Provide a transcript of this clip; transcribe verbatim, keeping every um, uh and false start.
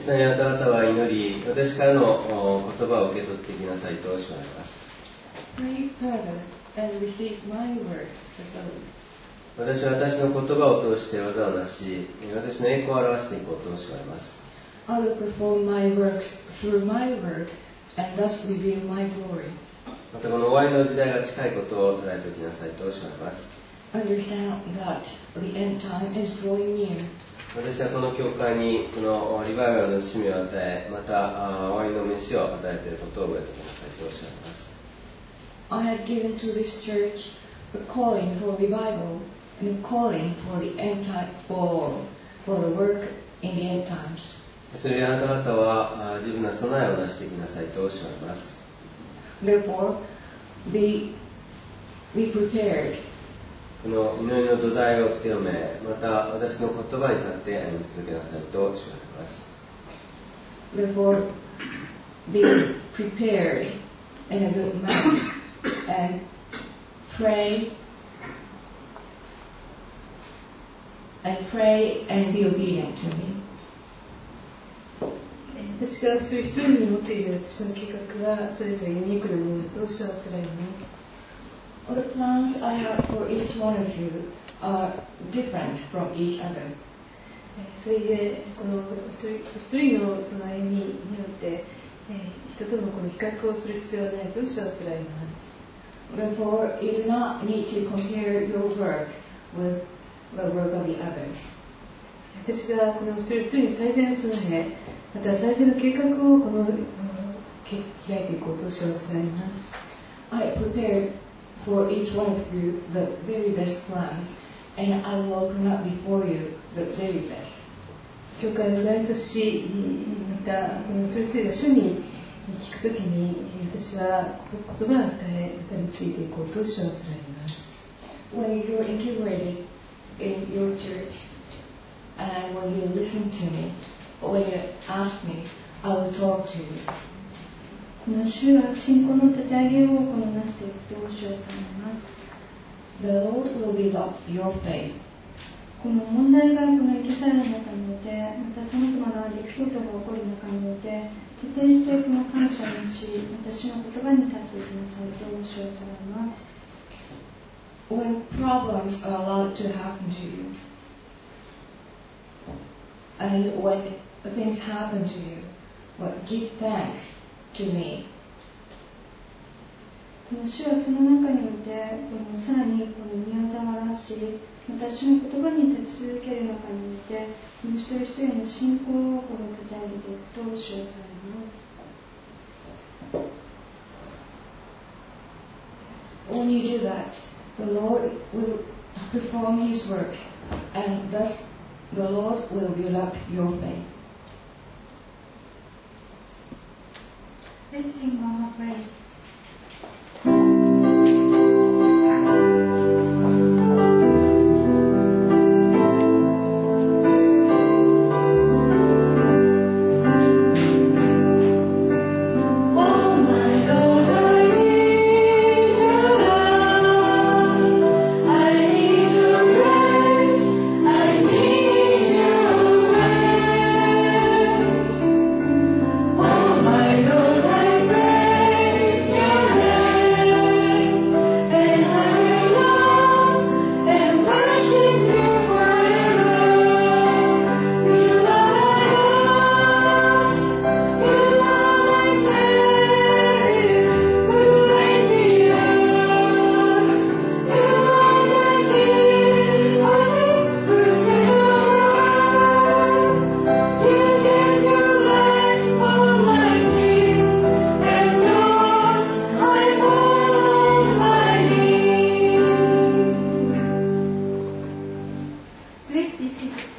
さにあなた方は祈り、私からの言葉を受け取っていきなさいと誓われます。 Pray further and receive my word, says the Lord. 私は私の言葉を通して技をなし、私の栄光を表していこうと誓われます。 I will perform my works through my word and thus reveal my glory. またこの終わりの時代が近いことを捉えておきなさいと誓われます。 Understand that the end time is drawing near. 私はこの教会にこのリバイバルの使命を与え、また終わりの飯を与えていることを覚えておきなさいと誓われます。 I have given to this church a calling for revival and a calling for the end time for for the work in the end times. それであなた方は自分の備えをなしていきなさいと誓われます。 Therefore, be be prepared. この祈りの土台を強め、また私の言葉に立って歩み続けなさいと誓われます。 Therefore, be prepared in a good manner and pray and pray and be obedient to me. 私が一人一人に持っている私の計画はそれぞれユニークなものだと知らせられます。 The plans I have for each one of you are different from each other. それでこの一人一人のその歩みによって、えー、人とのこの比較をする必要はないと知らせられます。 Therefore, you do not need to compare your work with the work of the others. 私がこの一人一人に最善を備え、また最善の計画をこの開いていこうと知らせられます。 I prepared for each one of you the very best plans, and I will open up before you the very best. 教会の大都市、またこの一人一人が主に聞くときに、私は言葉を与え、また導いていこうと知らせられます。 When you're integrated in your church, and when you listen to me, when you ask me, I will talk to you. この主は信仰の立て上げをこのなしていくと主はされます。 The Lord will build up your faith. この問題がこの許される中において、またさまざまな出来事が起こる中において、徹底してこの感謝をし、私の言葉に立っていきなさいと主はされます。 When problems are allowed to happen to you, and when things happen to you, well, give thanks to me. この主はその中において、このさらにこの宮沢らし、また主の言葉に立ち続ける中において、この一人一人の信仰をこの立て上げていくと主はされます。 When you do that, the Lord will perform His works, and thus the Lord will build up your faith. Let's sing one more praise. Please be seated.